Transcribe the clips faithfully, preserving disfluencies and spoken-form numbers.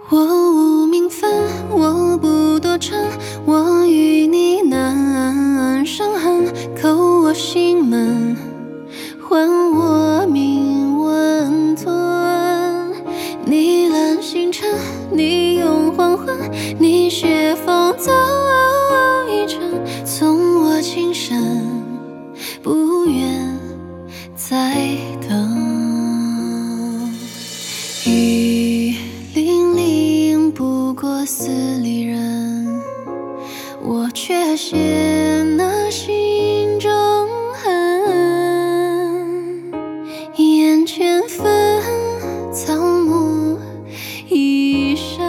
我无名分，我不多称，我与你难生恨，叩我心门，还我命温存。你揽星辰，你拥黄昏，你携风走一程，从我情深，不愿再等。雨霖铃不过四里人，我却写那心中恨。眼前分草木一山，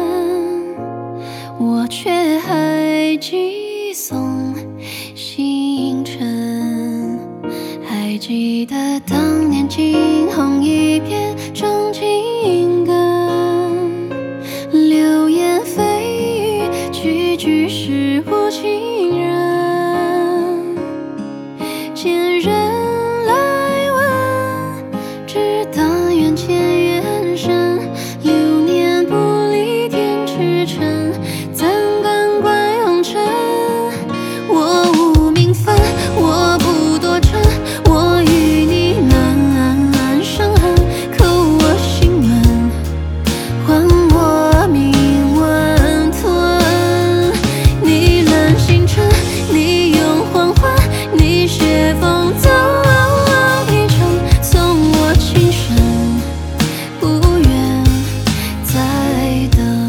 我却还寄送星辰。还记得当年惊鸿一瞥钟情根，流言蜚语句句是无情人。见人来问，只当缘浅缘深，流年不离天驰骋，怎敢怪红尘。我无名分，我不多称，我与你难生恨，叩我心门，还我命温存。你揽星辰，你拥黄昏，你携风走一程，从我情深，不愿再等。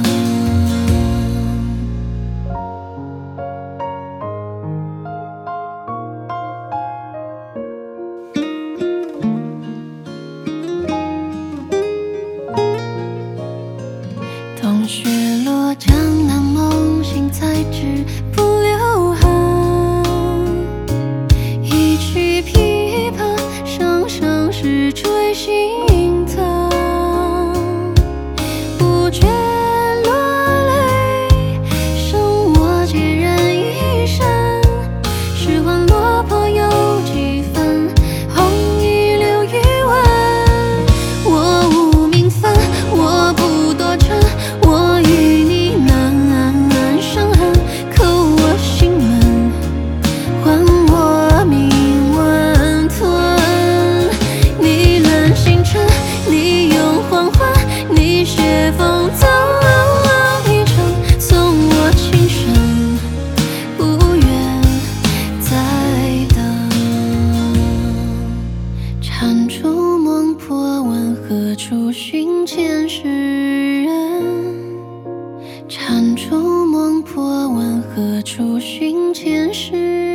冬雪落江南，梦醒才知不留痕。一曲琵琶，声声是坠心疼。不觉落泪，剩我孑然一身。时光落魄有几分，红衣留余温。我无名分，我不多称，我与你难生恨，叩我心门，还我命温存。你揽星辰，你拥黄昏，你携风走一程，从我情深，不愿再等。蟾蜍梦破，问何处寻前世人？蟾蜍梦破，问何处寻前世人？